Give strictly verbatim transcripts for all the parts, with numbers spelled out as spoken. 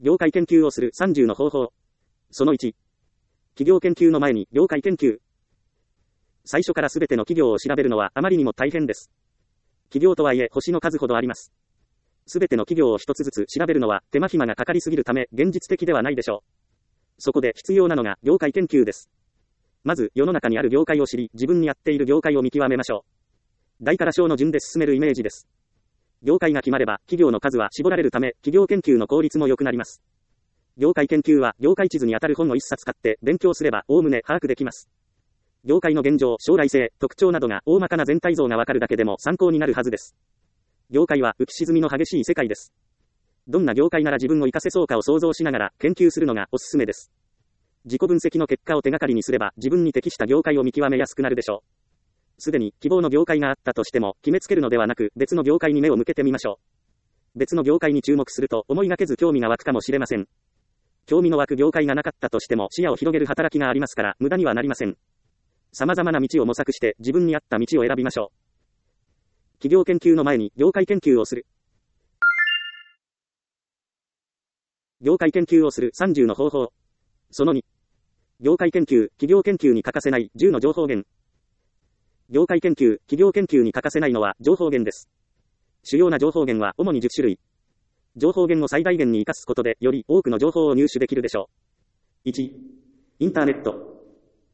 業界研究をするさんじゅうの方法。そのいち。企業研究の前に業界研究。最初からすべての企業を調べるのはあまりにも大変です。企業とはいえ星の数ほどあります。すべての企業を一つずつ調べるのは手間暇がかかりすぎるため現実的ではないでしょう。そこで必要なのが業界研究です。まず世の中にある業界を知り、自分にやっている業界を見極めましょう。大から小の順で進めるイメージです。業界が決まれば企業の数は絞られるため企業研究の効率も良くなります。業界研究は業界地図にあたる本を一冊買って勉強すればおおむね把握できます。業界の現状、将来性、特徴などが大まかな全体像がわかるだけでも参考になるはずです。業界は浮き沈みの激しい世界です。どんな業界なら自分を活かせそうかを想像しながら研究するのがおすすめです。自己分析の結果を手がかりにすれば自分に適した業界を見極めやすくなるでしょう。すでに希望の業界があったとしても決めつけるのではなく別の業界に目を向けてみましょう。別の業界に注目すると思いがけず興味が湧くかもしれません。興味の湧く業界がなかったとしても視野を広げる働きがありますから無駄にはなりません。様々な道を模索して自分に合った道を選びましょう。企業研究の前に業界研究をする。業界研究をするさんじゅうの方法。そのに。業界研究、企業研究に欠かせないじゅうの情報源。業界研究、企業研究に欠かせないのは情報源です。主要な情報源は主にじゅっしゅるい。情報源を最大限に活かすことでより多くの情報を入手できるでしょう。いち. インターネット。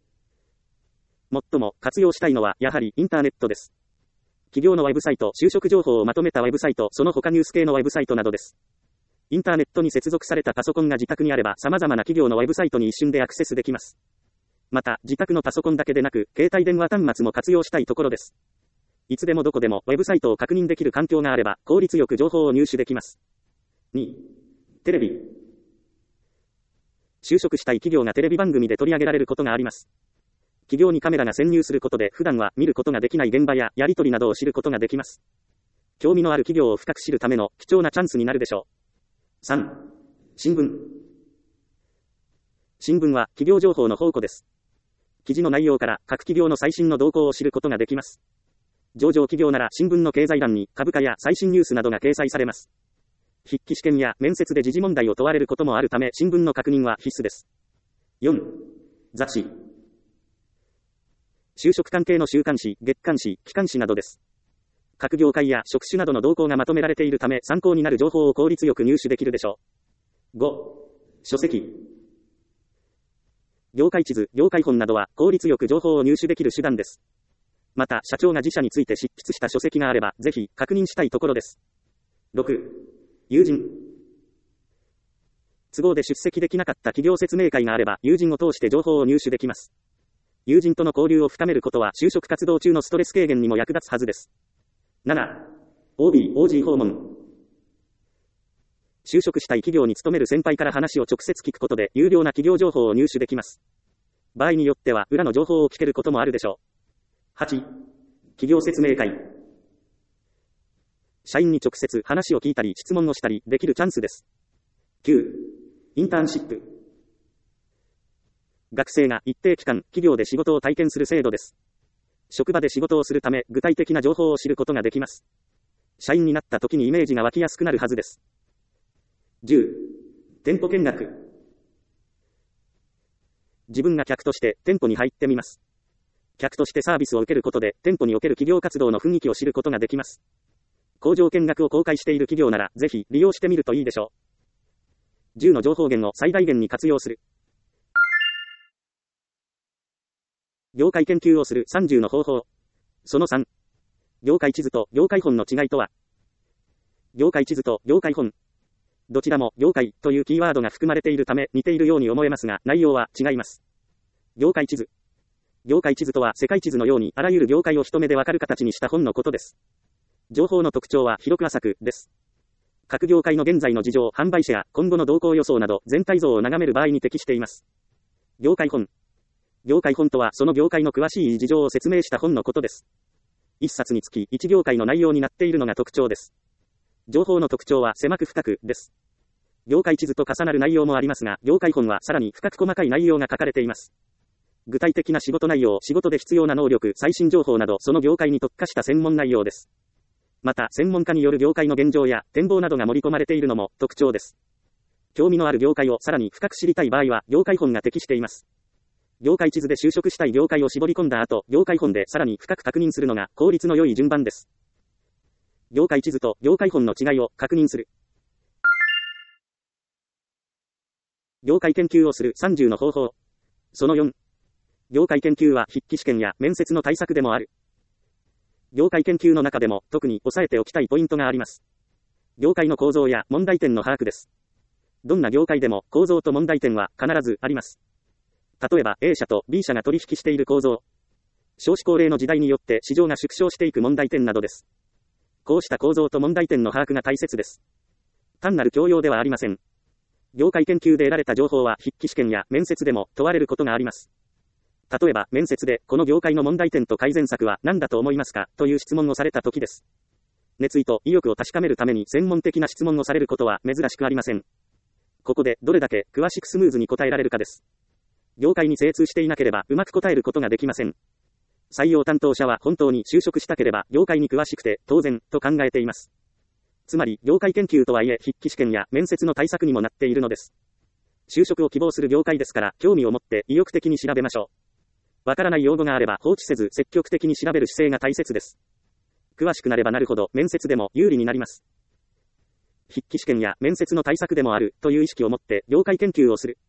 最も活用したいのはやはりインターネットです。企業のウェブサイト、就職情報をまとめたウェブサイト、その他ニュース系のウェブサイトなどです。インターネットに接続されたパソコンが自宅にあれば様々な企業のウェブサイトに一瞬でアクセスできます。また、自宅のパソコンだけでなく、携帯電話端末も活用したいところです。いつでもどこでもウェブサイトを確認できる環境があれば、効率よく情報を入手できます。に. テレビ。就職したい企業がテレビ番組で取り上げられることがあります。企業にカメラが潜入することで普段は見ることができない現場ややり取りなどを知ることができます。興味のある企業を深く知るための貴重なチャンスになるでしょう。さん. 新聞。新聞は企業情報の宝庫です。記事の内容から各企業の最新の動向を知ることができます。上場企業なら新聞の経済欄に株価や最新ニュースなどが掲載されます。筆記試験や面接で時事問題を問われることもあるため新聞の確認は必須です。よん. 雑誌。就職関係の週刊誌、月刊誌、機関誌などです。各業界や職種などの動向がまとめられているため参考になる情報を効率よく入手できるでしょう。ご. 書籍。業界地図、業界本などは効率よく情報を入手できる手段です。また、社長が自社について執筆した書籍があればぜひ確認したいところです。ろく. 友人。都合で出席できなかった企業説明会があれば友人を通して情報を入手できます。友人との交流を深めることは就職活動中のストレス軽減にも役立つはずです。なな. オービー、オージー 訪問。就職したい企業に勤める先輩から話を直接聞くことで有料な企業情報を入手できます。場合によっては裏の情報を聞けることもあるでしょう。はち. 企業説明会。社員に直接話を聞いたり質問をしたりできるチャンスです。きゅう. インターンシップ。学生が一定期間企業で仕事を体験する制度です。職場で仕事をするため具体的な情報を知ることができます。社員になった時にイメージが湧きやすくなるはずです。じゅう. 店舗見学。自分が客として店舗に入ってみます。客としてサービスを受けることで店舗における企業活動の雰囲気を知ることができます。工場見学を公開している企業ならぜひ利用してみるといいでしょう。じゅうの情報源を最大限に活用する。業界研究をするさんじゅうの方法。そのさん. 業界地図と業界本の違いとは。業界地図と業界本。どちらも業界というキーワードが含まれているため似ているように思えますが内容は違います。業界地図。業界地図とは世界地図のようにあらゆる業界を一目でわかる形にした本のことです。情報の特徴は広く浅くです。各業界の現在の事情、販売シェア、今後の動向予想など全体像を眺める場合に適しています。業界本。業界本とはその業界の詳しい事情を説明した本のことです。一冊につき一業界の内容になっているのが特徴です。情報の特徴は狭く深くです。業界地図と重なる内容もありますが、業界本はさらに深く細かい内容が書かれています。具体的な仕事内容、仕事で必要な能力、最新情報などその業界に特化した専門内容です。また、専門家による業界の現状や展望などが盛り込まれているのも特徴です。 興味のある業界をさらに深く知りたい場合は、業界本が適しています。業界地図で就職したい業界を絞り込んだ後、業界本でさらに深く確認するのが効率の良い順番です。業界地図と業界本の違いを確認する。業界研究をするさんじゅうの方法。そのよん。業界研究は筆記試験や面接の対策でもある。業界研究の中でも特に押さえておきたいポイントがあります。業界の構造や問題点の把握です。どんな業界でも構造と問題点は必ずあります。例えば A 社と B 社が取引している構造。少子高齢の時代によって市場が縮小していく問題点などです。こうした構造と問題点の把握が大切です。単なる教養ではありません。業界研究で得られた情報は筆記試験や面接でも問われることがあります。例えば面接でこの業界の問題点と改善策は何だと思いますかという質問をされた時です。熱意と意欲を確かめるために専門的な質問をされることは珍しくありません。ここでどれだけ詳しくスムーズに答えられるかです。業界に精通していなければうまく答えることができません。採用担当者は本当に就職したければ業界に詳しくて当然と考えています。つまり業界研究とはいえ筆記試験や面接の対策にもなっているのです。就職を希望する業界ですから興味を持って意欲的に調べましょう。わからない用語があれば放置せず積極的に調べる姿勢が大切です。詳しくなればなるほど面接でも有利になります。筆記試験や面接の対策でもあるという意識を持って業界研究をする。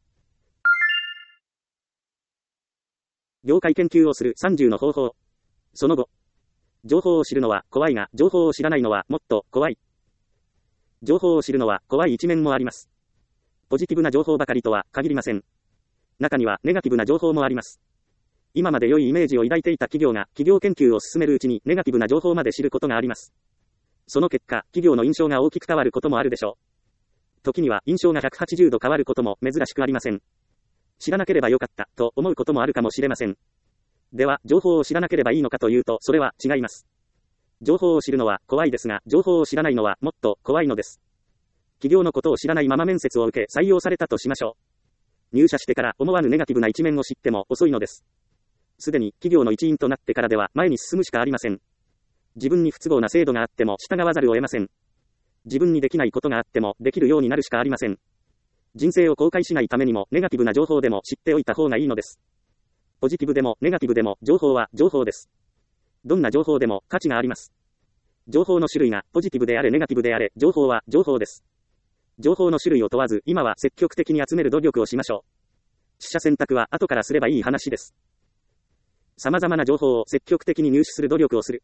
業界研究をするさんじゅうの方法。そのご。情報を知るのは怖いが、情報を知らないのはもっと怖い。情報を知るのは怖い一面もあります。ポジティブな情報ばかりとは限りません。中にはネガティブな情報もあります。今まで良いイメージを抱いていた企業が企業研究を進めるうちにネガティブな情報まで知ることがあります。その結果、企業の印象が大きく変わることもあるでしょう。時には印象がひゃくはちじゅうど変わることも珍しくありません。知らなければよかったと思うこともあるかもしれません。では、情報を知らなければいいのかというと、それは違います。情報を知るのは怖いですが、情報を知らないのはもっと怖いのです。企業のことを知らないまま面接を受け採用されたとしましょう。入社してから思わぬネガティブな一面を知っても遅いのです。すでに企業の一員となってからでは前に進むしかありません。自分に不都合な制度があっても従わざるを得ません。自分にできないことがあってもできるようになるしかありません。人生を後悔しないためにもネガティブな情報でも知っておいた方がいいのです。ポジティブでもネガティブでも情報は情報です。どんな情報でも価値があります。情報の種類がポジティブであれネガティブであれ、情報は情報です。情報の種類を問わず今は積極的に集める努力をしましょう。取捨選択は後からすればいい話です。様々な情報を積極的に入手する努力をする。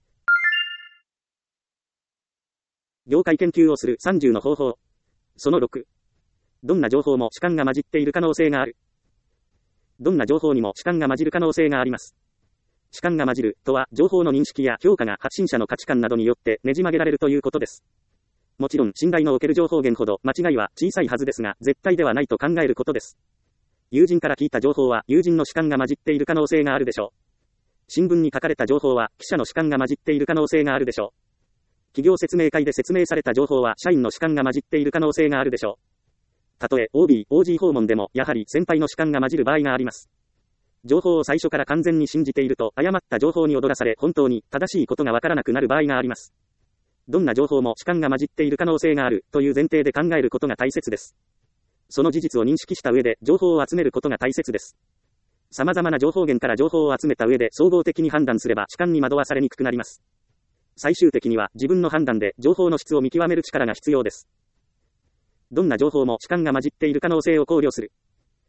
業界研究をするさんじゅうの方法。そのろく。どんな情報も主観が混じっている可能性がある。どんな情報にも主観が混じる可能性があります。主観が混じるとは、情報の認識や評価が発信者の価値観などによってねじ曲げられるということです。もちろん、信頼のおける情報源ほど間違いは小さいはずですが、絶対ではないと考えることです。友人から聞いた情報は、友人の主観が混じっている可能性があるでしょう。新聞に書かれた情報は、記者の主観が混じっている可能性があるでしょう。企業説明会で説明された情報は、社員の主観が混じっている可能性があるでしょう。たとえ オービー、オージー 訪問でも、やはり先輩の主観が混じる場合があります。情報を最初から完全に信じていると、誤った情報に踊らされ、本当に正しいことがわからなくなる場合があります。どんな情報も主観が混じっている可能性があるという前提で考えることが大切です。その事実を認識した上で情報を集めることが大切です。様々な情報源から情報を集めた上で総合的に判断すれば主観に惑わされにくくなります。最終的には自分の判断で情報の質を見極める力が必要です。どんな情報も主観が混じっている可能性を考慮する。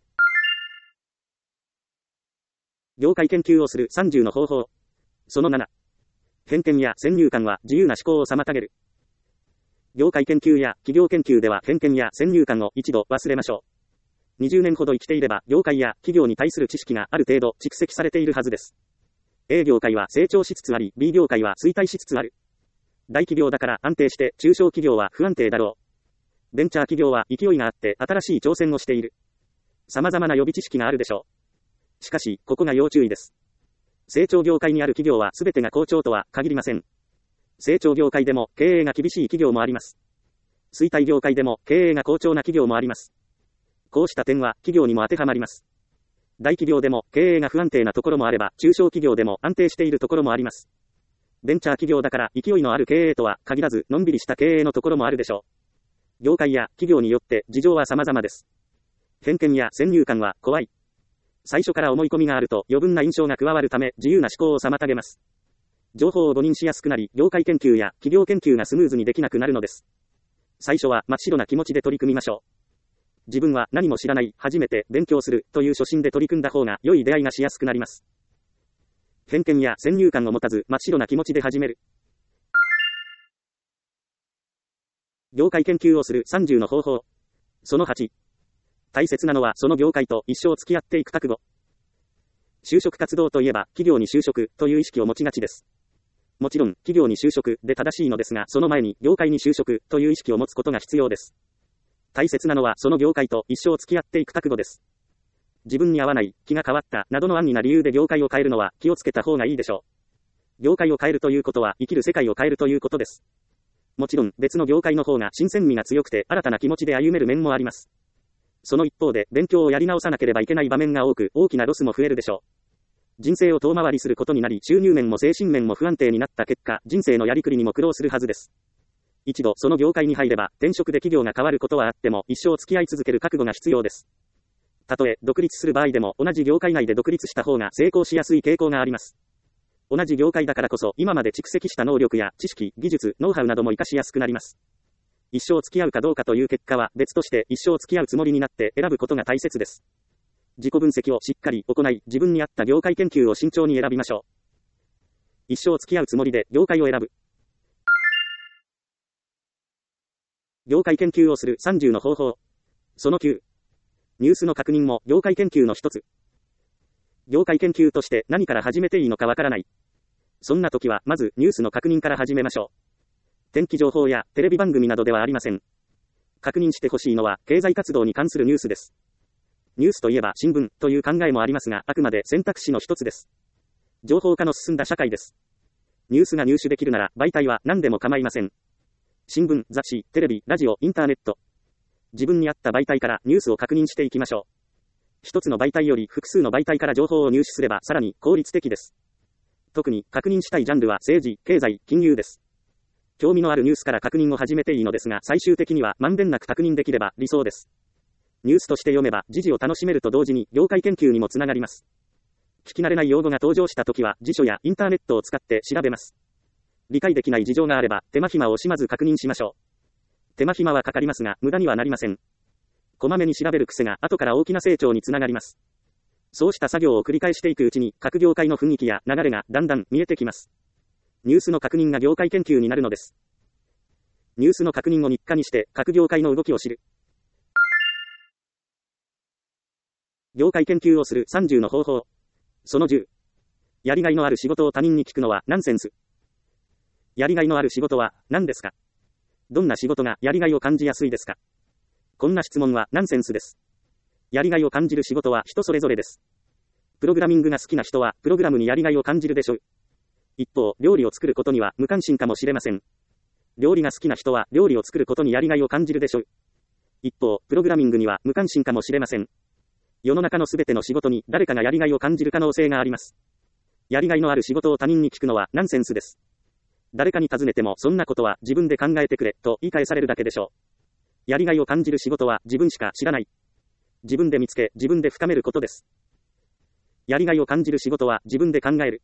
業界研究をするさんじゅうの方法。そのなな。偏見や先入観は自由な思考を妨げる。業界研究や企業研究では偏見や先入観を一度忘れましょう。にじゅうねんほど生きていれば業界や企業に対する知識がある程度蓄積されているはずです。A 業界は成長しつつあり、B 業界は衰退しつつある。大企業だから安定して中小企業は不安定だろう。ベンチャー企業は勢いがあって新しい挑戦をしている。様々な予備知識があるでしょう。しかし、ここが要注意です。成長業界にある企業は全てが好調とは限りません。成長業界でも経営が厳しい企業もあります。衰退業界でも経営が好調な企業もあります。こうした点は企業にも当てはまります。大企業でも経営が不安定なところもあれば、中小企業でも安定しているところもあります。ベンチャー企業だから勢いのある経営とは限らず、のんびりした経営のところもあるでしょう。 業界や企業によって事情は様々です。偏見や先入観は怖い。最初から思い込みがあると余分な印象が加わるため自由な思考を妨げます。情報を誤認しやすくなり、業界研究や企業研究がスムーズにできなくなるのです。最初は真っ白な気持ちで取り組みましょう。自分は何も知らない、初めて勉強するという初心で取り組んだ方が良い出会いがしやすくなります。偏見や先入観を持たず真っ白な気持ちで始める。業界研究をするさんじゅうの方法。そのはち。大切なのはその業界と一生付き合っていく覚悟。就職活動といえば企業に就職という意識を持ちがちです。もちろん企業に就職で正しいのですが、その前に業界に就職という意識を持つことが必要です。大切なのはその業界と一生付き合っていく覚悟です。自分に合わない、気が変わったなどの安易な理由で業界を変えるのは気をつけた方がいいでしょう。業界を変えるということは生きる世界を変えるということです。もちろん別の業界の方が新鮮味が強くて新たな気持ちで歩める面もあります。その一方で勉強をやり直さなければいけない場面が多く、大きなロスも増えるでしょう。人生を遠回りすることになり、収入面も精神面も不安定になった結果、人生のやりくりにも苦労するはずです。一度その業界に入れば、転職で企業が変わることはあっても、一生付き合い続ける覚悟が必要です。たとえ独立する場合でも、同じ業界内で独立した方が成功しやすい傾向があります。同じ業界だからこそ、今まで蓄積した能力や知識、技術、ノウハウなども活かしやすくなります。一生付き合うかどうかという結果は別として、一生付き合うつもりになって選ぶことが大切です。自己分析をしっかり行い、自分に合った業界研究を慎重に選びましょう。一生付き合うつもりで業界を選ぶ。業界研究をするさんじゅうの方法。そのきゅう。ニュースの確認も業界研究の一つ。業界研究として何から始めていいのかわからない。そんな時はまずニュースの確認から始めましょう。天気情報やテレビ番組などではありません。確認してほしいのは経済活動に関するニュースです。ニュースといえば新聞という考えもありますが、あくまで選択肢の一つです。情報化の進んだ社会です。ニュースが入手できるなら媒体は何でも構いません。新聞、雑誌、テレビ、ラジオ、インターネット。自分に合った媒体からニュースを確認していきましょう。一つの媒体より複数の媒体から情報を入手すればさらに効率的です。特に確認したいジャンルは政治、経済、金融です。興味のあるニュースから確認を始めていいのですが、最終的にはまんべんなく確認できれば理想です。ニュースとして読めば時事を楽しめると同時に業界研究にもつながります。聞き慣れない用語が登場したときは辞書やインターネットを使って調べます。理解できない事情があれば手間暇を惜しまず確認しましょう。手間暇はかかりますが無駄にはなりません。こまめに調べる癖が後から大きな成長につながります。そうした作業を繰り返していくうちに各業界の雰囲気や流れがだんだん見えてきます。ニュースの確認が業界研究になるのです。ニュースの確認を日課にして各業界の動きを知る。業界研究をするさんじゅうの方法。そのじゅう。やりがいのある仕事を他人に聞くのはナンセンス。やりがいのある仕事は何ですか？どんな仕事がやりがいを感じやすいですか？こんな質問はナンセンスです。やりがいを感じる仕事は人それぞれです。プログラミングが好きな人はプログラムにやりがいを感じるでしょう。一方、料理を作ることには無関心かもしれません。料理が好きな人は料理を作ることにやりがいを感じるでしょう。一方、プログラミングには無関心かもしれません。世の中のすべての仕事に誰かがやりがいを感じる可能性があります。やりがいのある仕事を他人に聞くのはナンセンスです。誰かに尋ねてもそんなことは自分で考えてくれと言い返されるだけでしょう。やりがいを感じる仕事は自分しか知らない。自分で見つけ、自分で深めることです。やりがいを感じる仕事は自分で考える。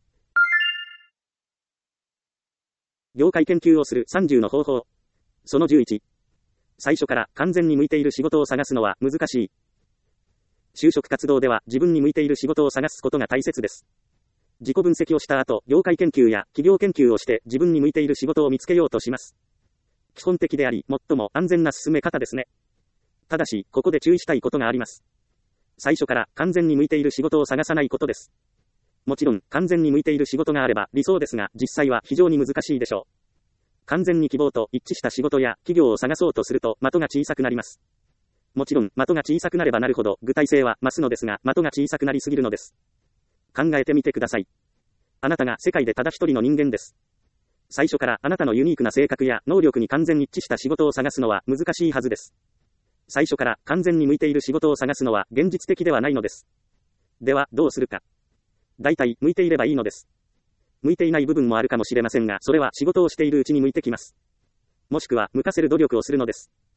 業界研究をするさんじゅうの方法。そのじゅういち。最初から完全に向いている仕事を探すのは難しい。就職活動では自分に向いている仕事を探すことが大切です。自己分析をした後、業界研究や企業研究をして自分に向いている仕事を見つけようとします。基本的であり、最も安全な進め方ですね。ただし、ここで注意したいことがあります。最初から完全に向いている仕事を探さないことです。もちろん、完全に向いている仕事があれば理想ですが、実際は非常に難しいでしょう。完全に希望と一致した仕事や企業を探そうとすると的が小さくなります。もちろん、的が小さくなればなるほど具体性は増すのですが、的が小さくなりすぎるのです。考えてみてください。あなたが世界でただ一人の人間です。最初からあなたのユニークな性格や能力に完全一致した仕事を探すのは難しいはずです。最初から完全に向いている仕事を探すのは現実的ではないのです。では、どうするか。大体、向いていればいいのです。向いていない部分もあるかもしれませんが、それは仕事をしているうちに向いてきます。もしくは、向かせる努力をするのです。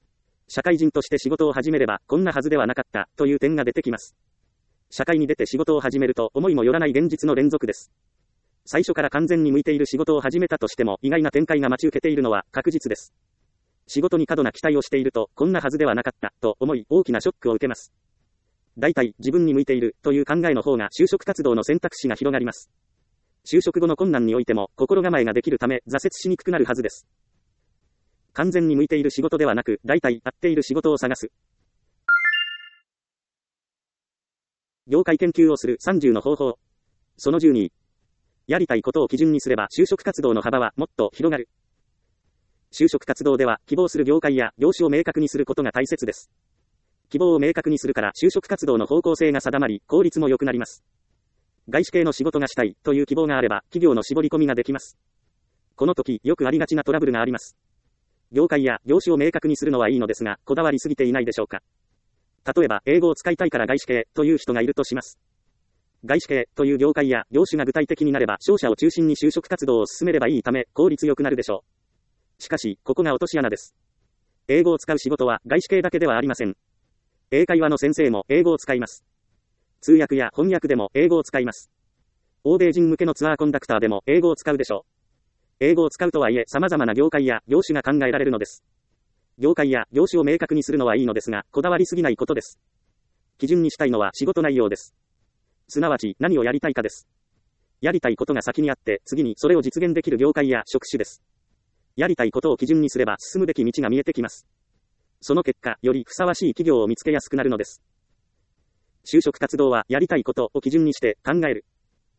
社会人として仕事を始めれば、こんなはずではなかった、という点が出てきます。社会に出て仕事を始めると、思いもよらない現実の連続です。最初から完全に向いている仕事を始めたとしても、意外な展開が待ち受けているのは確実です。仕事に過度な期待をしていると、こんなはずではなかった、と思い、大きなショックを受けます。大体、自分に向いている、という考えの方が就職活動の選択肢が広がります。就職後の困難においても、心構えができるため、挫折しにくくなるはずです。完全に向いている仕事ではなく、大体合っている仕事を探す。業界研究をするさんじゅうの方法。そのじゅうに。やりたいことを基準にすれば就職活動の幅はもっと広がる。就職活動では希望する業界や業種を明確にすることが大切です。希望を明確にするから就職活動の方向性が定まり、効率も良くなります。外資系の仕事がしたいという希望があれば、企業の絞り込みができます。この時、よくありがちなトラブルがあります。業界や業種を明確にするのはいいのですが、こだわりすぎていないでしょうか。例えば、英語を使いたいから外資系という人がいるとします。外資系という業界や業種が具体的になれば、商社を中心に就職活動を進めればいいため、効率よくなるでしょう。しかし、ここが落とし穴です。英語を使う仕事は外資系だけではありません。英会話の先生も英語を使います。通訳や翻訳でも英語を使います。欧米人向けのツアーコンダクターでも英語を使うでしょう。英語を使うとはいえ様々な業界や業種が考えられるのです。業界や業種を明確にするのはいいのですが、こだわりすぎないことです。基準にしたいのは仕事内容です。すなわち何をやりたいかです。やりたいことが先にあって、次にそれを実現できる業界や職種です。やりたいことを基準にすれば進むべき道が見えてきます。その結果、よりふさわしい企業を見つけやすくなるのです。就職活動はやりたいことを基準にして考える。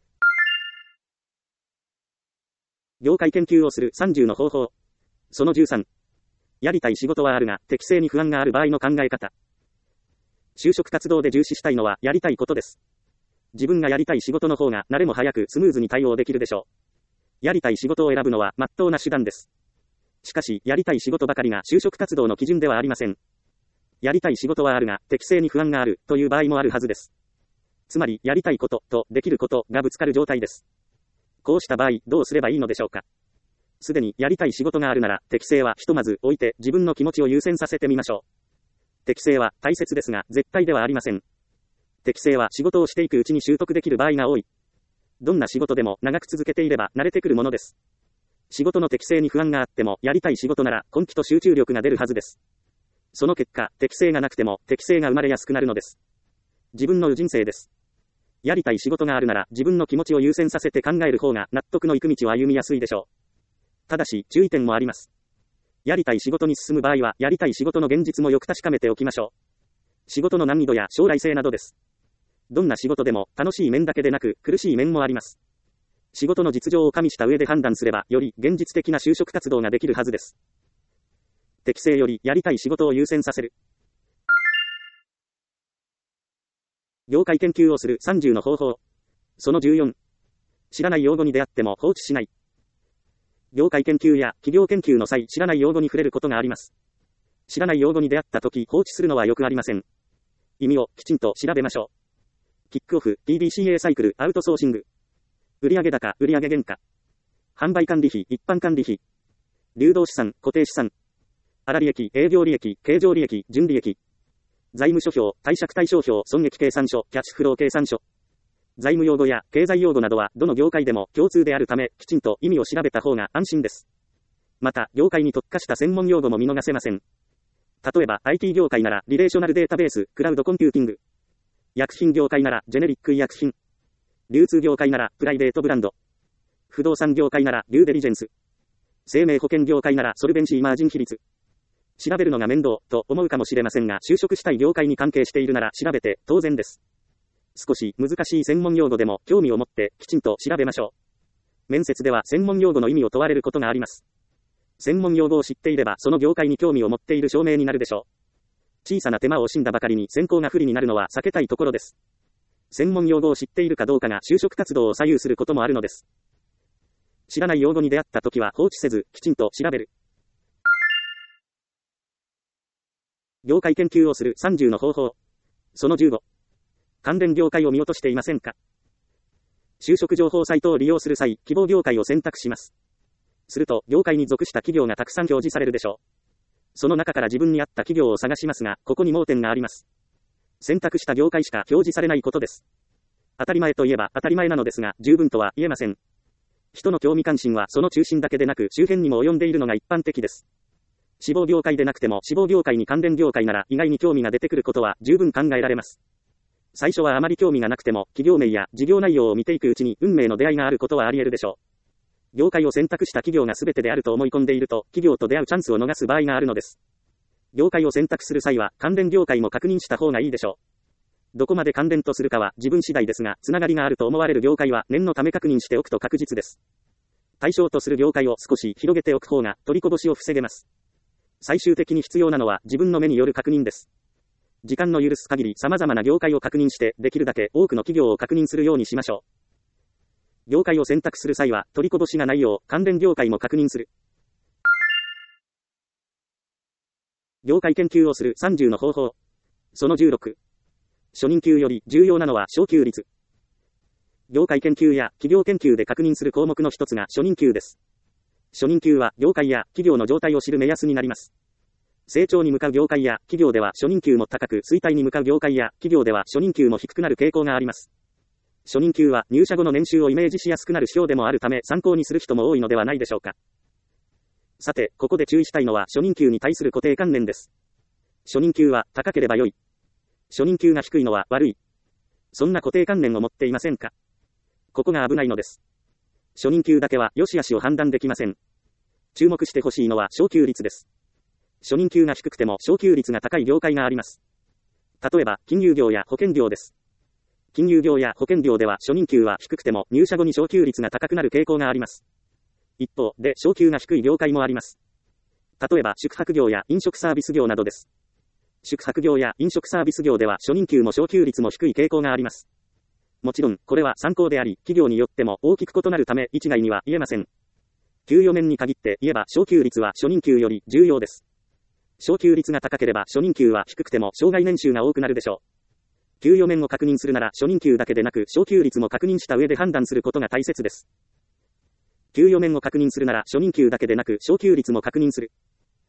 業界研究をするさんじゅうの方法。そのじゅうさん。やりたい仕事はあるが、適性に不安がある場合の考え方。就職活動で重視したいのはやりたいことです。自分がやりたい仕事の方が慣れも早くスムーズに対応できるでしょう。やりたい仕事を選ぶのは真っ当な手段です。しかし、やりたい仕事ばかりが就職活動の基準ではありません。やりたい仕事はあるが、適性に不安があるという場合もあるはずです。つまり、やりたいこととできることがぶつかる状態です。こうした場合、どうすればいいのでしょうか。すでにやりたい仕事があるなら、適性はひとまず置いて自分の気持ちを優先させてみましょう。適性は大切ですが、絶対ではありません。適性は仕事をしていくうちに習得できる場合が多い。どんな仕事でも長く続けていれば慣れてくるものです。仕事の適性に不安があっても、やりたい仕事なら根気と集中力が出るはずです。その結果、適性がなくても適性が生まれやすくなるのです。自分の人生です。やりたい仕事があるなら自分の気持ちを優先させて考える方が納得のいく道を歩みやすいでしょう。ただし、注意点もあります。やりたい仕事に進む場合は、やりたい仕事の現実もよく確かめておきましょう。仕事の難易度や将来性などです。どんな仕事でも楽しい面だけでなく苦しい面もあります。仕事の実情を加味した上で判断すれば、より現実的な就職活動ができるはずです。適性よりやりたい仕事を優先させる。業界研究をするさんじゅうの方法。そのじゅうよん。知らない用語に出会っても放置しない。業界研究や企業研究の際、知らない用語に触れることがあります。知らない用語に出会ったとき放置するのはよくありません。意味をきちんと調べましょう。キックオフ、ピーディーシーエー サイクル、アウトソーシング。売上高、売上原価。販売管理費、一般管理費。流動資産、固定資産。粗利益、営業利益、経常利益、純利益。財務諸表、貸借対照表、損益計算書、キャッシュフロー計算書。財務用語や経済用語などはどの業界でも共通であるため、きちんと意味を調べた方が安心です。また、業界に特化した専門用語も見逃せません。例えば、アイティー 業界なら、リレーショナルデータベース、クラウドコンピューティング。薬品業界なら、ジェネリック医薬品。流通業界なら、プライベートブランド。不動産業界なら、デューデリジェンス。生命保険業界なら、ソルベンシーマージン比率。調べるのが面倒、と思うかもしれませんが、就職したい業界に関係しているなら、調べて、当然です。少し難しい専門用語でも、興味を持って、きちんと調べましょう。面接では、専門用語の意味を問われることがあります。専門用語を知っていれば、その業界に興味を持っている証明になるでしょう。小さな手間を惜しんだばかりに選考が不利になるのは避けたいところです。専門用語を知っているかどうかが就職活動を左右することもあるのです。知らない用語に出会ったときは放置せず、きちんと調べる。業界研究をするさんじゅうの方法。そのじゅうご。関連業界を見落としていませんか？就職情報サイトを利用する際、希望業界を選択します。すると、業界に属した企業がたくさん表示されるでしょう。 その中から自分に合った企業を探しますが、ここに盲点があります。選択した業界しか表示されないことです。当たり前といえば当たり前なのですが、十分とは言えません。人の興味関心はその中心だけでなく周辺にも及んでいるのが一般的です。志望業界でなくても志望業界に関連業界なら意外に興味が出てくることは十分考えられます。最初はあまり興味がなくても企業名や事業内容を見ていくうちに運命の出会いがあることはあり得るでしょう。業界を選択した企業が全てであると思い込んでいると企業と出会うチャンスを逃す場合があるのです。業界を選択する際は関連業界も確認した方がいいでしょう。どこまで関連とするかは自分次第ですが、つながりがあると思われる業界は念のため確認しておくと確実です。対象とする業界を少し広げておく方が取りこぼしを防げます。最終的に必要なのは自分の目による確認です。時間の許す限り様々な業界を確認して、できるだけ多くの企業を確認するようにしましょう。業界を選択する際は取りこぼしがないよう関連業界も確認する。業界研究をするさんじゅうの方法。そのじゅうろく。初任給より重要なのは昇給率。業界研究や企業研究で確認する項目の一つが初任給です。初任給は業界や企業の状態を知る目安になります。成長に向かう業界や企業では初任給も高く、衰退に向かう業界や企業では初任給も低くなる傾向があります。初任給は入社後の年収をイメージしやすくなる指標でもあるため参考にする人も多いのではないでしょうか。さて、ここで注意したいのは初任給に対する固定観念です。初任給は高ければ良い。初任給が低いのは悪い。そんな固定観念を持っていませんか？ここが危ないのです。初任給だけは良し悪しを判断できません。注目してほしいのは昇給率です。初任給が低くても昇給率が高い業界があります。例えば、金融業や保険業です。金融業や保険業では初任給は低くても入社後に昇給率が高くなる傾向があります。一方で昇給が低い業界もあります。例えば、宿泊業や飲食サービス業などです。宿泊業や飲食サービス業では初任給も昇給率も低い傾向があります。もちろん、これは参考であり、企業によっても大きく異なるため一概には言えません。給与面に限って言えば昇給率は初任給より重要です。昇給率が高ければ初任給は低くても生涯年収が多くなるでしょう。給与面を確認するなら初任給だけでなく昇給率も確認した上で判断することが大切です。給与面を確認するなら初任給だけでなく昇給率も確認する。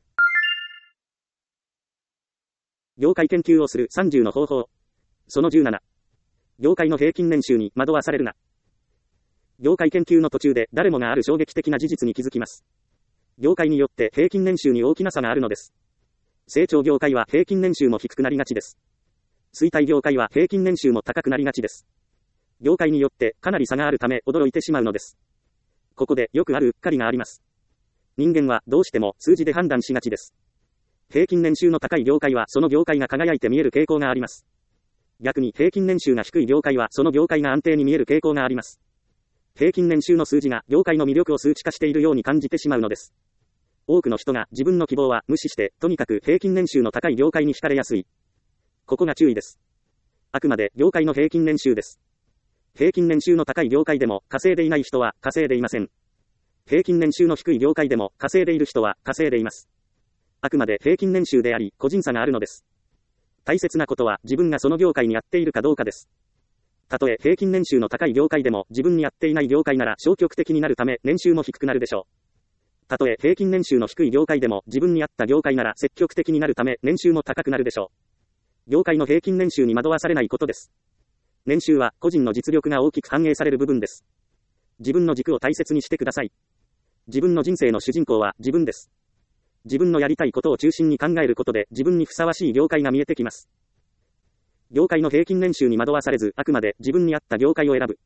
業界研究をするさんじゅうの方法。そのじゅうなな。業界の平均年収に惑わされるな。業界研究の途中で誰もがある衝撃的な事実に気づきます。業界によって平均年収に大きな差があるのです。成長業界は平均年収も低くなりがちです。衰退業界は平均年収も高くなりがちです。業界によってかなり差があるため驚いてしまうのです。ここでよくあるうっかりがあります。人間はどうしても数字で判断しがちです。平均年収の高い業界はその業界が輝いて見える傾向があります。逆に平均年収が低い業界はその業界が安定に見える傾向があります。平均年収の数字が業界の魅力を数値化しているように感じてしまうのです。多くの人が自分の希望は無視して、とにかく平均年収の高い業界に惹かれやすい。ここが注意です。あくまで業界の平均年収です。平均年収の高い業界でも稼いでいない人は稼いでいません。平均年収の低い業界でも稼いでいる人は稼いでいます。あくまで平均年収であり、個人差があるのです。大切なことは自分がその業界に合っているかどうかです。たとえ平均年収の高い業界でも自分に合っていない業界なら消極的になるため年収も低くなるでしょう。たとえ平均年収の低い業界でも自分に合った業界なら積極的になるため年収も高くなるでしょう。業界の平均年収に惑わされないことです。年収は個人の実力が大きく反映される部分です。自分の軸を大切にしてください。自分の人生の主人公は自分です。自分のやりたいことを中心に考えることで自分にふさわしい業界が見えてきます。業界の平均年収に惑わされず、あくまで自分に合った業界を選ぶ。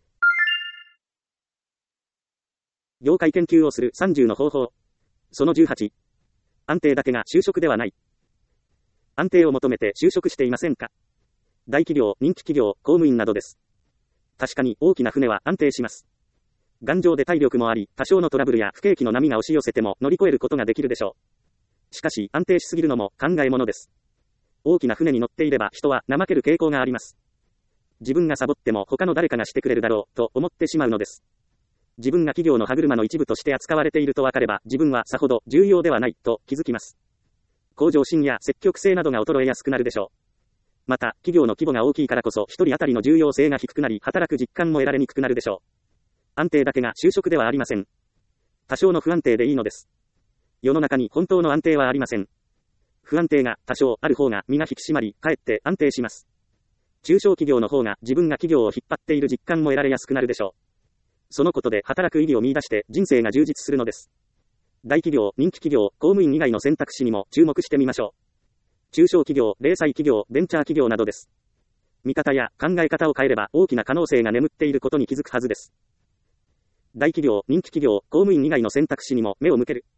業界研究をするさんじゅうの方法。そのじゅうはち。安定だけが就職ではない。安定を求めて就職していませんか？大企業、人気企業、公務員などです。確かに大きな船は安定します。頑丈で体力もあり、多少のトラブルや不景気の波が押し寄せても乗り越えることができるでしょう。しかし安定しすぎるのも考えものです。大きな船に乗っていれば人は怠ける傾向があります。自分がサボっても他の誰かがしてくれるだろうと思ってしまうのです。自分が企業の歯車の一部として扱われていると分かれば自分はさほど重要ではないと気づきます。向上心や積極性などが衰えやすくなるでしょう。また、企業の規模が大きいからこそ一人当たりの重要性が低くなり働く実感も得られにくくなるでしょう。安定だけが就職ではありません。多少の不安定でいいのです。 世の中に本当の安定はありません。不安定が多少ある方が身が引き締まり、かえって安定します。中小企業の方が自分が企業を引っ張っている実感も得られやすくなるでしょう。そのことで働く意義を見出して人生が充実するのです。大企業、人気企業、公務員以外の選択肢にも注目してみましょう。中小企業、零細企業、ベンチャー企業などです。見方や考え方を変えれば大きな可能性が眠っていることに気づくはずです。大企業、人気企業、公務員以外の選択肢にも目を向ける。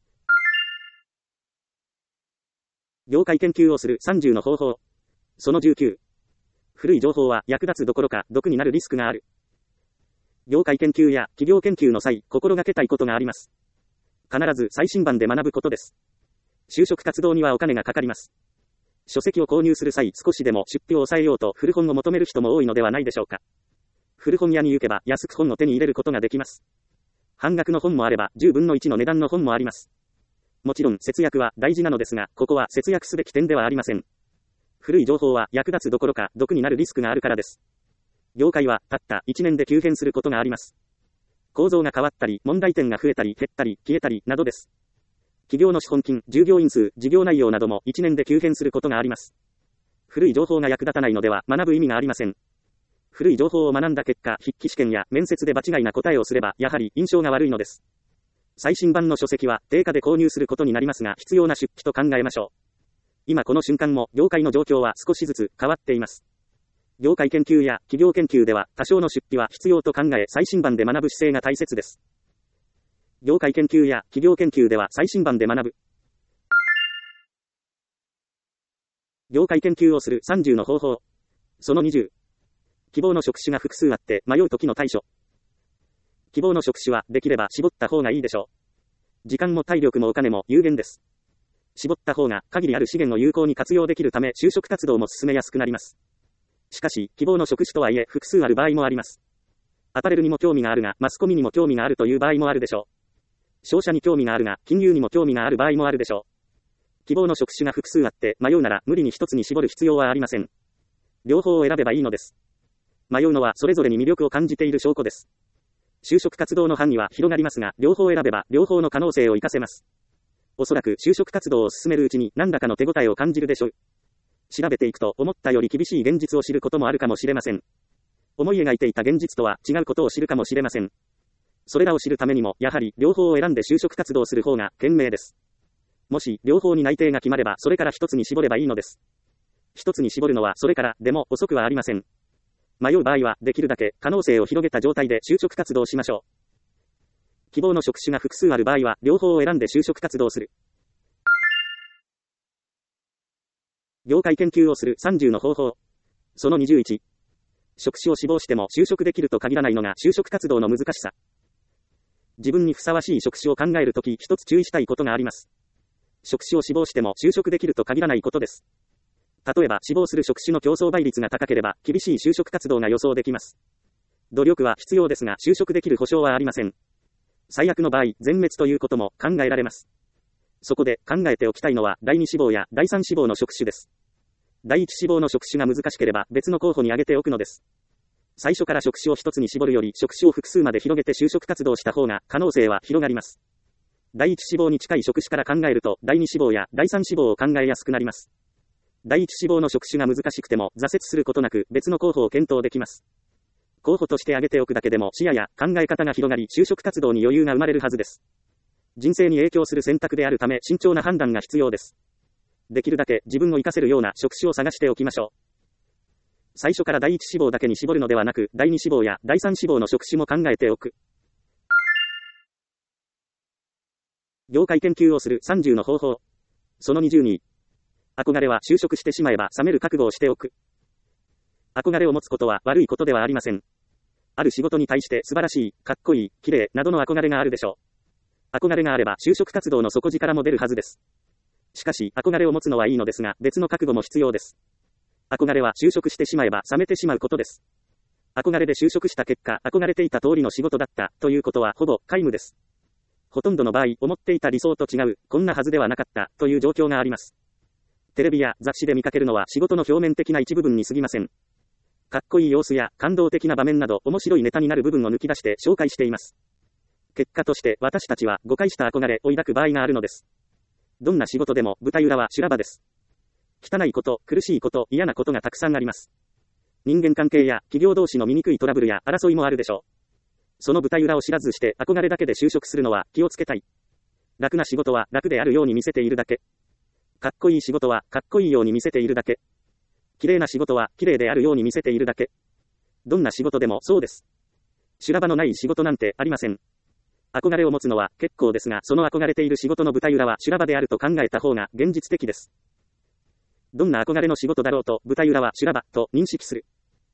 業界研究をするさんじゅうの方法。そのじゅうきゅう。古い情報は役立つどころか毒になるリスクがある。業界研究や企業研究の際、心がけたいことがあります。必ず最新版で学ぶことです。就職活動にはお金がかかります。書籍を購入する際、少しでも出費を抑えようと古本を求める人も多いのではないでしょうか。古本屋に行けば安く本を手に入れることができます。半額の本もあればじゅうぶんのいちの値段の本もあります。もちろん節約は大事なのですが、ここは節約すべき点ではありません。古い情報は役立つどころか毒になるリスクがあるからです。業界はたったいちねんで急変することがあります。構造が変わったり、問題点が増えたり減ったり消えたりなどです。企業の資本金、従業員数、事業内容などもいちねんで急変することがあります。古い情報が役立たないのでは学ぶ意味がありません。古い情報を学んだ結果、筆記試験や面接で場違いな答えをすればやはり印象が悪いのです。最新版の書籍は定価で購入することになりますが、必要な出費と考えましょう。今この瞬間も業界の状況は少しずつ変わっています。業界研究や企業研究では多少の出費は必要と考え、最新版で学ぶ姿勢が大切です。業界研究や企業研究では最新版で学ぶ。業界研究をするさんじゅうの方法。そのにじゅう。希望の職種が複数あって迷う時の対処。希望の職種はできれば絞った方がいいでしょう。時間も体力もお金も有限です。絞った方が限りある資源を有効に活用できるため就職活動も進めやすくなります。しかし、希望の職種とはいえ複数ある場合もあります。アパレルにも興味があるが、マスコミにも興味があるという場合もあるでしょう。商社に興味があるが、金融にも興味がある場合もあるでしょう。希望の職種が複数あって迷うなら無理に一つに絞る必要はありません。両方を選べばいいのです。迷うのはそれぞれに魅力を感じている証拠です。就職活動の範囲は広がりますが、両方選べば両方の可能性を活かせます。おそらく就職活動を進めるうちに何らかの手応えを感じるでしょう。調べていくと思ったより厳しい現実を知ることもあるかもしれません。思い描いていた現実とは違うことを知るかもしれません。それらを知るためにもやはり両方を選んで就職活動する方が賢明です。もし両方に内定が決まればそれから一つに絞ればいいのです。一つに絞るのはそれからでも遅くはありません。迷う場合はできるだけ可能性を広げた状態で就職活動しましょう。希望の職種が複数ある場合は両方を選んで就職活動する。業界研究をするさんじゅうの方法。そのにじゅういち。職種を志望しても就職できると限らないのが就職活動の難しさ。自分にふさわしい職種を考えるとき一つ注意したいことがあります。職種を志望しても就職できると限らないことです。例えば志望する職種の競争倍率が高ければ厳しい就職活動が予想できます。努力は必要ですが就職できる保証はありません。最悪の場合、全滅ということも考えられます。そこで考えておきたいのはだいに志望やだいさん志望の職種です。だいいち志望の職種が難しければ別の候補に挙げておくのです。最初から職種を一つに絞るより職種を複数まで広げて就職活動した方が可能性は広がります。だいいち志望に近い職種から考えるとだいに志望やだいさん志望を考えやすくなります。だいいち志望の職種が難しくても挫折することなく別の候補を検討できます。候補として挙げておくだけでも視野や考え方が広がり就職活動に余裕が生まれるはずです。人生に影響する選択であるため慎重な判断が必要です。できるだけ自分を活かせるような職種を探しておきましょう。最初からだいいち志望だけに絞るのではなく、だいに志望やだいさん志望の職種も考えておく。業界研究をするさんじゅうの方法。そのにじゅうに。憧れは就職してしまえば冷める覚悟をしておく。憧れを持つことは悪いことではありません。ある仕事に対して素晴らしい、かっこいい、綺麗などの憧れがあるでしょう。憧れがあれば就職活動の底力も出るはずです。しかし、憧れを持つのはいいのですが、別の覚悟も必要です。憧れは就職してしまえば冷めてしまうことです。憧れで就職した結果、憧れていた通りの仕事だったということはほぼ皆無です。ほとんどの場合、思っていた理想と違う、こんなはずではなかったという状況があります。テレビや雑誌で見かけるのは仕事の表面的な一部分に過ぎません。かっこいい様子や感動的な場面など面白いネタになる部分を抜き出して紹介しています。 結果として私たちは誤解した憧れを抱く場合があるのです。どんな仕事でも舞台裏は修羅場です。汚いこと、苦しいこと、嫌なことがたくさんあります。人間関係や企業同士の醜いトラブルや争いもあるでしょう。その舞台裏を知らずして憧れだけで就職するのは気をつけたい。楽な仕事は楽であるように見せているだけ。かっこいい仕事はかっこいいように見せているだけ。綺麗な仕事は綺麗であるように見せているだけ。どんな仕事でもそうです。修羅場のない仕事なんてありません。憧れを持つのは結構ですが、その憧れている仕事の舞台裏は修羅場であると考えた方が現実的です。どんな憧れの仕事だろうと舞台裏は修羅場と認識する。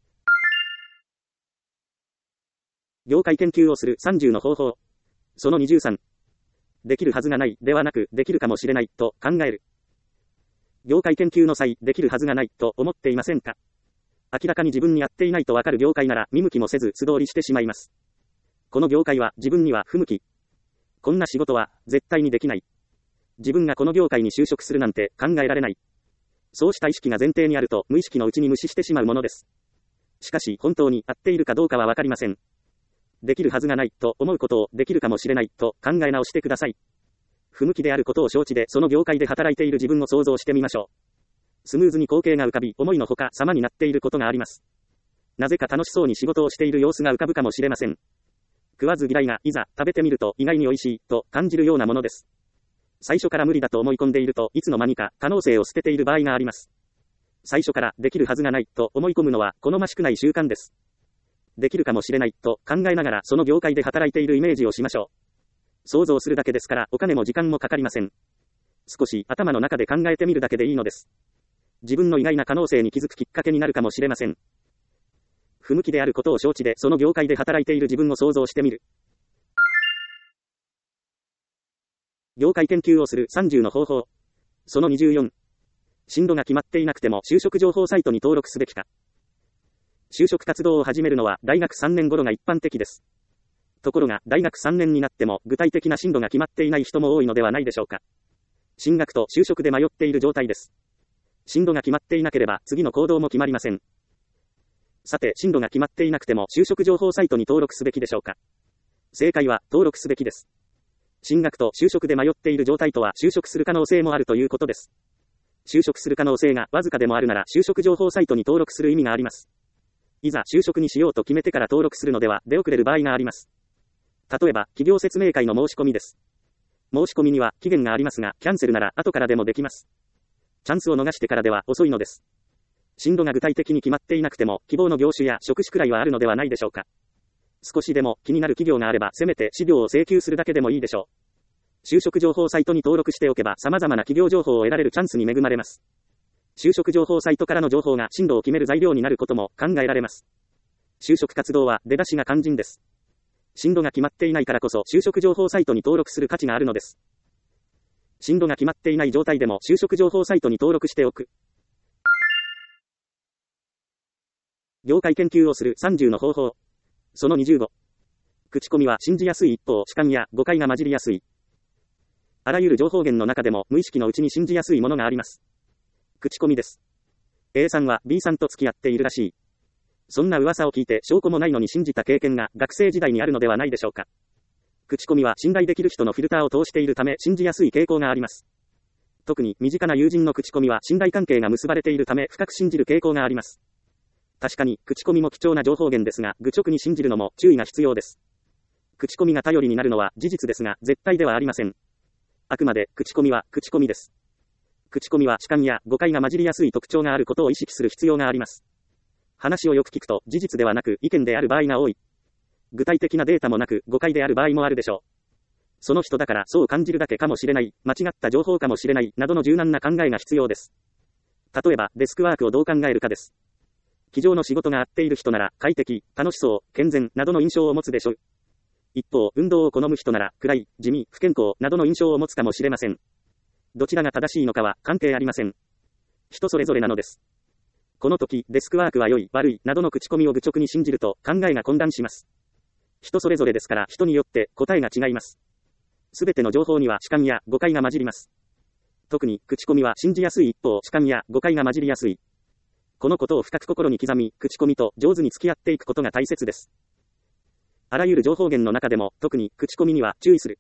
業界研究をするさんじゅうの方法。そのにじゅうさん。できるはずがないではなくできるかもしれないと考える。業界研究の際、できるはずがないと思っていませんか？明らかに自分に合っていないとわかる業界なら見向きもせず素通りしてしまいます。この業界は自分には不向き。こんな仕事は絶対にできない。自分がこの業界に就職するなんて考えられない。そうした意識が前提にあると無意識のうちに無視してしまうものです。しかし本当に合っているかどうかはわかりません。できるはずがないと思うことをできるかもしれないと考え直してください。不向きであることを承知でその業界で働いている自分を想像してみましょう。スムーズに光景が浮かび思いのほか様になっていることがあります。なぜか楽しそうに仕事をしている様子が浮かぶかもしれません。食わず嫌いがいざ食べてみると意外に美味しいと感じるようなものです。最初から無理だと思い込んでいるといつの間にか可能性を捨てている場合があります。最初からできるはずがないと思い込むのは好ましくない習慣です。できるかもしれないと考えながらその業界で働いているイメージをしましょう。想像するだけですからお金も時間もかかりません。少し頭の中で考えてみるだけでいいのです。自分の意外な可能性に気づくきっかけになるかもしれません。不向きであることを承知でその業界で働いている自分を想像してみる。業界研究をするさんじゅうの方法。そのにじゅうよん。進路が決まっていなくても就職情報サイトに登録すべきか。就職活動を始めるのは大学さんねん頃が一般的です。ところが大学さんねんになっても具体的な進路が決まっていない人も多いのではないでしょうか。進学と就職で迷っている状態です。進路が決まっていなければ次の行動も決まりません。さて、進路が決まっていなくても就職情報サイトに登録すべきでしょうか。正解は登録すべきです。進学と就職で迷っている状態とは就職する可能性もあるということです。就職する可能性がわずかでもあるなら就職情報サイトに登録する意味があります。いざ就職にしようと決めてから登録するのでは出遅れる場合があります。例えば、企業説明会の申し込みです。申し込みには期限がありますが、キャンセルなら後からでもできます。チャンスを逃してからでは遅いのです。進路が具体的に決まっていなくても、希望の業種や職種くらいはあるのではないでしょうか。少しでも気になる企業があれば、せめて資料を請求するだけでもいいでしょう。就職情報サイトに登録しておけば、様々な企業情報を得られるチャンスに恵まれます。就職情報サイトからの情報が進路を決める材料になることも考えられます。就職活動は出だしが肝心です。進路が決まっていないからこそ就職情報サイトに登録する価値があるのです。進路が決まっていない状態でも就職情報サイトに登録しておく。業界研究をするさんじゅうの方法。そのにじゅうご。口コミは信じやすい一方、主観や誤解が混じりやすい。あらゆる情報源の中でも無意識のうちに信じやすいものがあります。口コミです。A さんは B さんと付き合っているらしい。そんな噂を聞いて証拠もないのに信じた経験が学生時代にあるのではないでしょうか。口コミは信頼できる人のフィルターを通しているため信じやすい傾向があります。特に身近な友人の口コミは信頼関係が結ばれているため深く信じる傾向があります。確かに口コミも貴重な情報源ですが、愚直に信じるのも注意が必要です。口コミが頼りになるのは事実ですが絶対ではありません。あくまで口コミは口コミです。口コミは主観や誤解が混じりやすい特徴があることを意識する必要があります。話をよく聞くと事実ではなく意見である場合が多い。具体的なデータもなく誤解である場合もあるでしょう。その人だからそう感じるだけかもしれない、間違った情報かもしれない、などの柔軟な考えが必要です。例えば、デスクワークをどう考えるかです。机上の仕事が合っている人なら快適、楽しそう、健全などの印象を持つでしょう。一方、運動を好む人なら暗い、地味、不健康などの印象を持つかもしれません。どちらが正しいのかは関係ありません。人それぞれなのです。この時、デスクワークは良い、悪い、などの口コミを愚直に信じると考えが混乱します。人それぞれですから人によって答えが違います。すべての情報には主観や誤解が混じります。特に、口コミは信じやすい一方、主観や誤解が混じりやすい。このことを深く心に刻み、口コミと上手に付き合っていくことが大切です。 あらゆる情報源の中でも、特に口コミには注意する。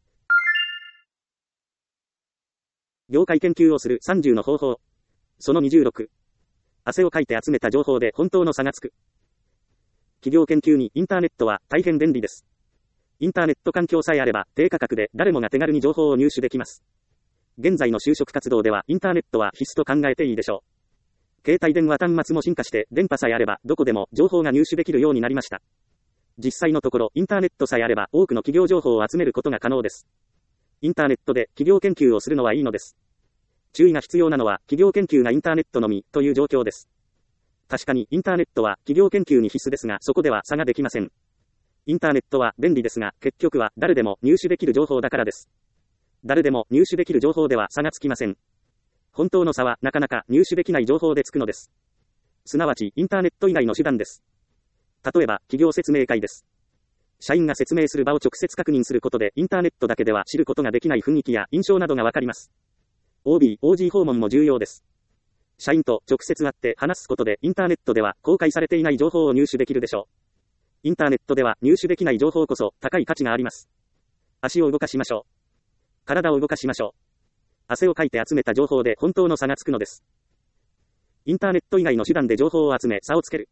業界研究をするさんじゅうの方法。そのにじゅうろく。汗をかいて集めた情報で本当の差がつく。企業研究にインターネットは大変便利です。インターネット環境さえあれば、低価格で誰もが手軽に情報を入手できます。現在の就職活動ではインターネットは必須と考えていいでしょう。携帯電話端末も進化して電波さえあればどこでも情報が入手できるようになりました。実際のところインターネットさえあれば多くの企業情報を集めることが可能です。インターネットで企業研究をするのはいいのです。注意が必要なのは企業研究がインターネットのみという状況です。確かにインターネットは企業研究に必須ですがそこでは差ができません。インターネットは便利ですが結局は誰でも入手できる情報だからです。誰でも入手できる情報では差がつきません。本当の差はなかなか入手できない情報でつくのです。すなわちインターネット以外の手段です。例えば企業説明会です。社員が説明する場を直接確認することでインターネットだけでは知ることができない雰囲気や印象などがわかります。オービー、オージー 訪問も重要です。社員と直接会って話すことでインターネットでは公開されていない情報を入手できるでしょう。インターネットでは入手できない情報こそ高い価値があります。足を動かしましょう。体を動かしましょう。汗をかいて集めた情報で本当の差がつくのです。インターネット以外の手段で情報を集め差をつける。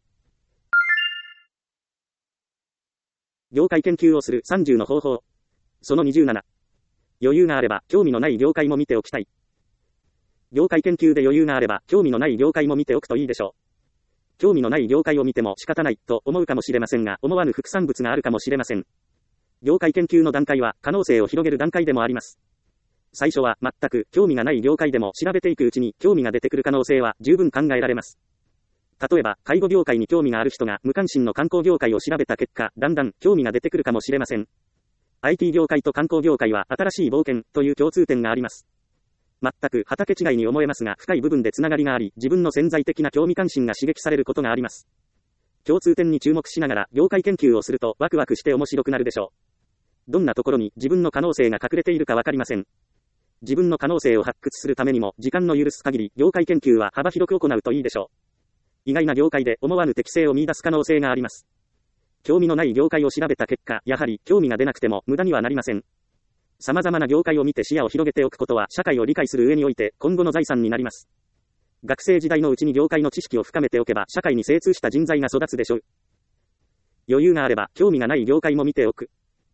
業界研究をするさんじゅうの方法。そのにじゅうなな。余裕があれば興味のない業界も見ておきたい。業界研究で余裕があれば興味のない業界も見ておくといいでしょう。興味のない業界を見ても仕方ないと思うかもしれませんが思わぬ副産物があるかもしれません。業界研究の段階は可能性を広げる段階でもあります。最初は全く興味がない業界でも調べていくうちに興味が出てくる可能性は十分考えられます。例えば介護業界に興味がある人が無関心の観光業界を調べた結果、だんだん興味が出てくるかもしれません。アイティー 業界と観光業界は新しい冒険という共通点があります。全く畑違いに思えますが深い部分でつながりがあり、自分の潜在的な興味関心が刺激されることがあります。共通点に注目しながら業界研究をするとワクワクして面白くなるでしょう。どんなところに自分の可能性が隠れているかわかりません。自分の可能性を発掘するためにも時間の許す限り業界研究は幅広く行うといいでしょう。意外な業界で思わぬ適性を見出す可能性があります。興味のない業界を調べた結果、やはり興味が出なくても無駄にはなりません。様々な業界を見て視野を広げておくことは社会を理解する上において今後の財産になります。学生時代のうちに業界の知識を深めておけば社会に精通した人材が育つでしょう。余裕があれば興味がない業界も見ておく。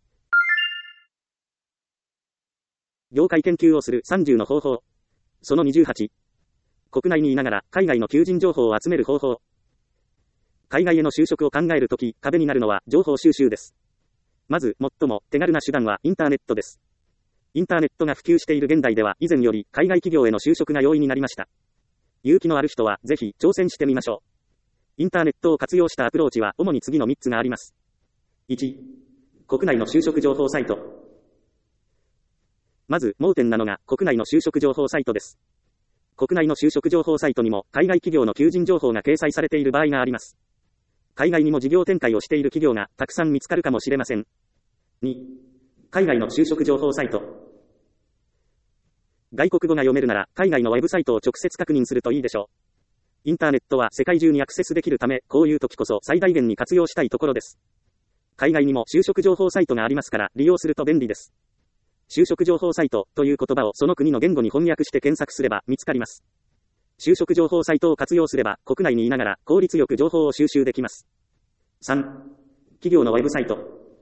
業界研究をするさんじゅうの方法。そのにじゅうはち。国内にいながら海外の求人情報を集める方法。海外への就職を考えるとき、壁になるのは情報収集です。まず、最も手軽な手段はインターネットです。インターネットが普及している現代では以前より海外企業への就職が容易になりました。勇気のある人はぜひ挑戦してみましょう。インターネットを活用したアプローチは主に次のみっつがあります。いち、国内の就職情報サイト。まず、盲点なのが国内の就職情報サイトです。国内の就職情報サイトにも海外企業の求人情報が掲載されている場合があります。海外にも事業展開をしている企業がたくさん見つかるかもしれません。に、海外の就職情報サイト。外国語が読めるなら海外のウェブサイトを直接確認するといいでしょう。インターネットは世界中にアクセスできるため、こういう時こそ最大限に活用したいところです。海外にも就職情報サイトがありますから利用すると便利です。就職情報サイトという言葉をその国の言語に翻訳して検索すれば見つかります。就職情報サイトを活用すれば国内にいながら効率よく情報を収集できます。さん、企業のウェブサイト。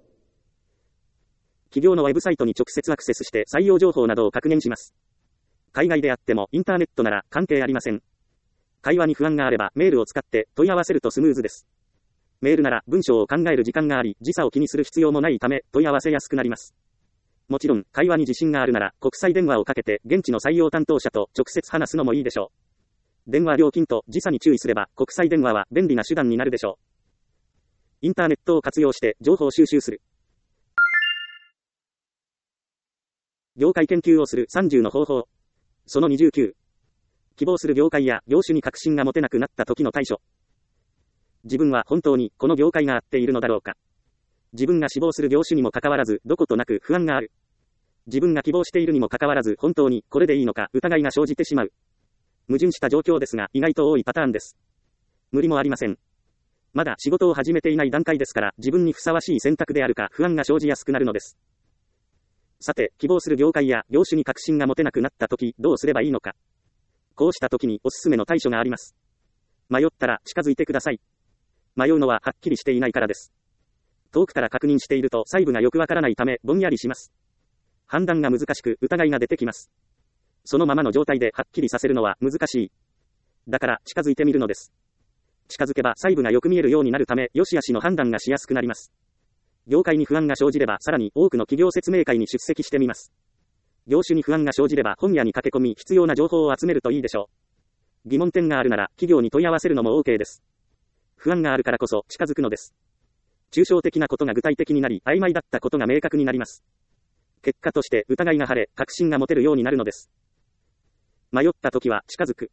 企業のウェブサイトに直接アクセスして採用情報などを確認します。海外であってもインターネットなら関係ありません。会話に不安があればメールを使って問い合わせるとスムーズです。メールなら文章を考える時間があり時差を気にする必要もないため問い合わせやすくなります。もちろん会話に自信があるなら国際電話をかけて現地の採用担当者と直接話すのもいいでしょう。電話料金と時差に注意すれば国際電話は便利な手段になるでしょう。インターネットを活用して情報収集する。業界研究をするさんじゅうの方法。そのにじゅうきゅう。希望する業界や業種に確信が持てなくなった時の対処。自分は本当にこの業界が合っているのだろうか。自分が志望する業種にもかかわらずどことなく不安がある。自分が希望しているにもかかわらず本当にこれでいいのか疑いが生じてしまう。矛盾した状況ですが意外と多いパターンです。無理もありません。 まだ仕事を始めていない段階ですから、自分にふさわしい選択であるか不安が生じやすくなるのです。さて、希望する業界や業種に確信が持てなくなったとき、どうすればいいのか。こうしたときにおすすめの対処があります。迷ったら近づいてください。迷うのははっきりしていないからです。遠くから確認していると細部がよくわからないためぼんやりします。判断が難しく疑いが出てきます。そのままの状態ではっきりさせるのは難しい。だから近づいてみるのです。近づけば細部がよく見えるようになるため、良し悪しの判断がしやすくなります。業界に不安が生じればさらに多くの企業説明会に出席してみます。業種に不安が生じれば本屋に駆け込み必要な情報を集めるといいでしょう。疑問点があるなら企業に問い合わせるのも OK です。不安があるからこそ近づくのです。抽象的なことが具体的になり、曖昧だったことが明確になります。結果として疑いが晴れ、確信が持てるようになるのです。迷った時は近づく。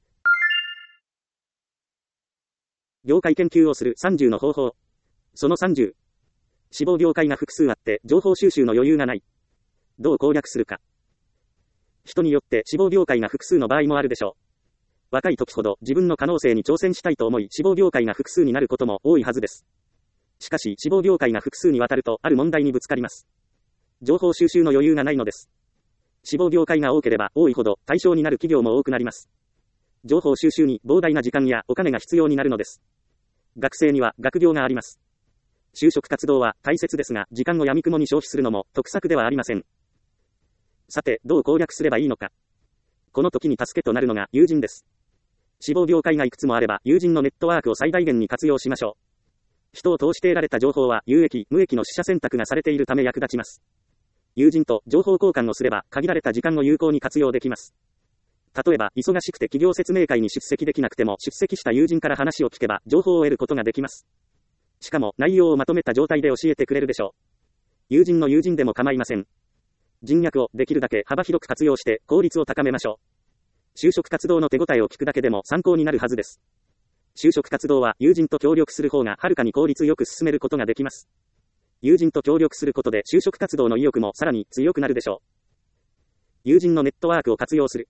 業界研究をするさんじゅうの方法。そのさんじゅう。志望業界が複数あって情報収集の余裕がない。どう攻略するか。人によって志望業界が複数の場合もあるでしょう。若い時ほど自分の可能性に挑戦したいと思い志望業界が複数になることも多いはずです。しかし志望業界が複数にわたるとある問題にぶつかります。情報収集の余裕がないのです。志望業界が多ければ多いほど対象になる企業も多くなります。情報収集に膨大な時間やお金が必要になるのです。学生には学業があります。就職活動は大切ですが、時間を闇雲に消費するのも得策ではありません。さて、どう攻略すればいいのか。この時に助けとなるのが友人です。志望業界がいくつもあれば、友人のネットワークを最大限に活用しましょう。人を通して得られた情報は有益、無益の取捨選択がされているため役立ちます。友人と情報交換をすれば、限られた時間を有効に活用できます。例えば、忙しくて企業説明会に出席できなくても、出席した友人から話を聞けば、情報を得ることができます。しかも、内容をまとめた状態で教えてくれるでしょう。友人の友人でも構いません。人脈をできるだけ幅広く活用して、効率を高めましょう。就職活動の手応えを聞くだけでも参考になるはずです。就職活動は友人と協力する方がはるかに効率よく進めることができます。友人と協力することで就職活動の意欲もさらに強くなるでしょう。友人のネットワークを活用する。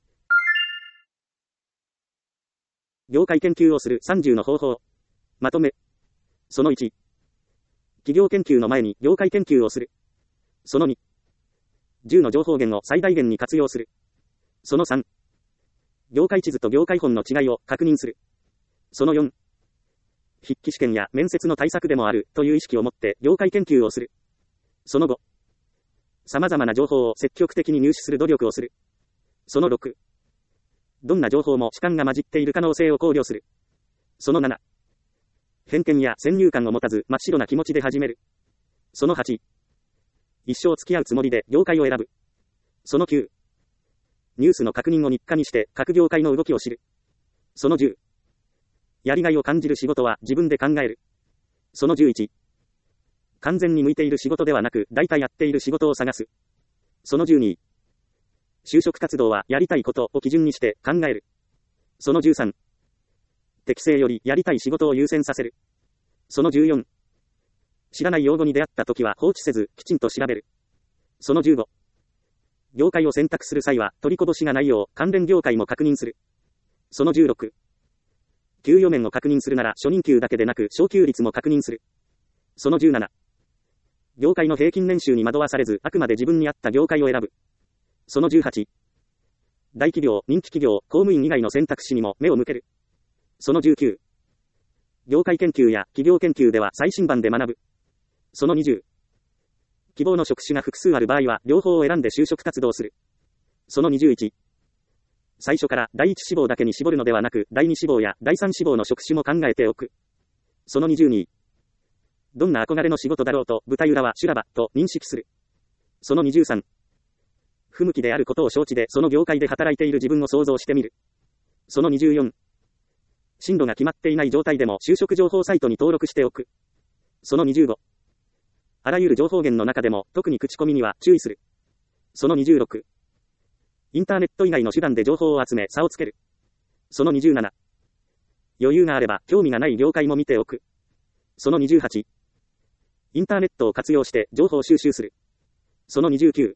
業界研究をするさんじゅうの方法。まとめ。そのいち。企業研究の前に業界研究をする。そのに。じゅうの情報源を最大限に活用する。そのさん。業界地図と業界本の違いを確認する。そのよん。筆記試験や面接の対策でもあるという意識を持って業界研究をする。そのご。様々な情報を積極的に入手する努力をする。そのろく。どんな情報も主観が混じっている可能性を考慮する。そのなな。偏見や先入観を持たず真っ白な気持ちで始める。そのはち。一生付き合うつもりで業界を選ぶ。そのきゅう。ニュースの確認を日課にして各業界の動きを知る。そのじゅう。やりがいを感じる仕事は自分で考える。そのじゅういち。完全に向いている仕事ではなく大体やっている仕事を探す。そのじゅうに。就職活動はやりたいことを基準にして考える。そのじゅうさん。適性よりやりたい仕事を優先させる。そのじゅうよん。知らない用語に出会った時は放置せずきちんと調べる。そのじゅうご。業界を選択する際は取りこぼしがないよう関連業界も確認する。そのじゅうろく。給与面を確認するなら初任給だけでなく昇給率も確認する。そのじゅうなな。業界の平均年収に惑わされずあくまで自分に合った業界を選ぶ。そのじゅうはち。大企業、人気企業、公務員以外の選択肢にも目を向ける。そのじゅうきゅう。業界研究や企業研究では最新版で学ぶ。そのにじゅう。希望の職種が複数ある場合は両方を選んで就職活動する。そのにじゅういち。最初から第一志望だけに絞るのではなく第二志望や第三志望の職種も考えておく。そのにじゅうに。どんな憧れの仕事だろうと舞台裏は修羅場と認識する。そのにじゅうさん。不向きであることを承知でその業界で働いている自分を想像してみる。そのにじゅうよん。進路が決まっていない状態でも就職情報サイトに登録しておく。そのにじゅうご。あらゆる情報源の中でも特に口コミには注意する。そのにじゅうろく。インターネット以外の手段で情報を集め差をつける。そのにじゅうなな。余裕があれば興味がない業界も見ておく。そのにじゅうはち。インターネットを活用して情報収集する。そのにじゅうきゅう。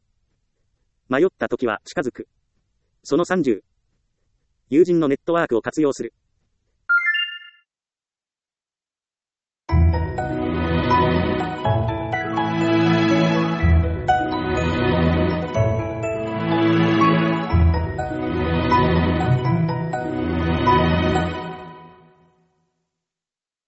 迷った時は近づく。そのさんじゅう。友人のネットワークを活用する。